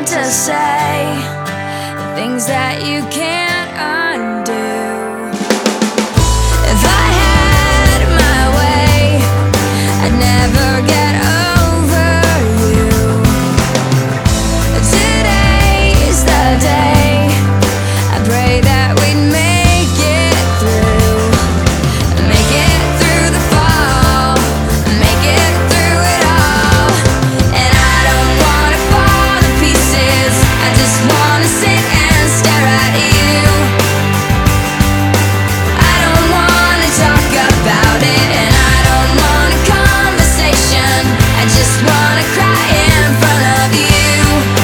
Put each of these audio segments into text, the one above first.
want to say, things that you can't undo. If I had my way, I'd never get over you. Today's the day, I pray that we'd make it through. Make it through the fall, make it through it all. And I don't wanna fall to pieces, I just wanna sit and stare at you. I don't wanna talk about it, and I don't want a conversation, I just wanna cry in front of you.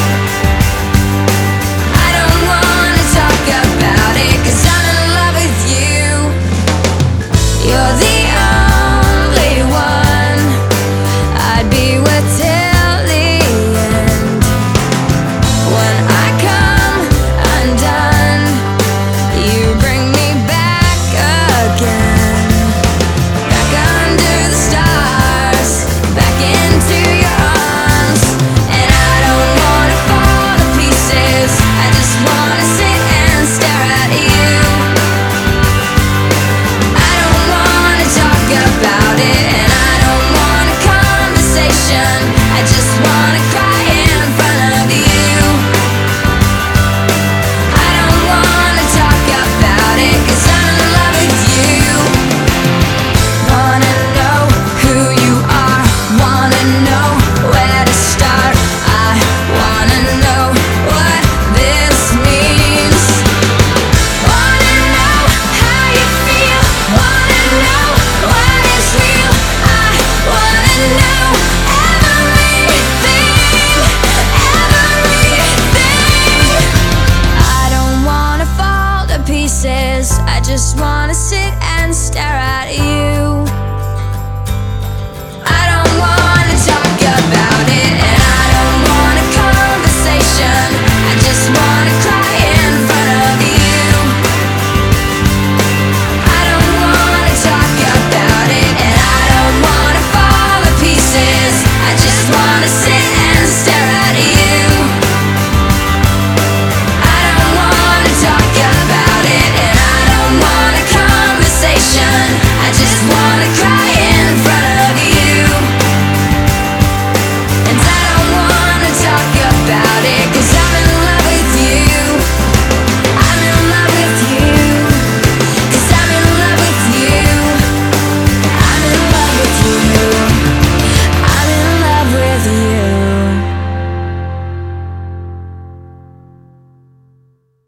I don't wanna talk about it, 'cause I'm in love with you. You're the only one I'd be with till the end. When I come undone, you bring me back again. Back under the stars, back into your arms. And I don't wanna fall to pieces, I just wanna sit and stare at you. I don't wanna talk about it, and I don't want a conversation, I just wanna cry in front of you. I don't wanna talk about it, 'cause I'm in love with you. Wanna know who you are, wanna know where to start. I wanna know what this means. Wanna know how you feel, wanna know what is real. I wanna know everything, everything. I don't wanna fall to pieces, I just wanna sit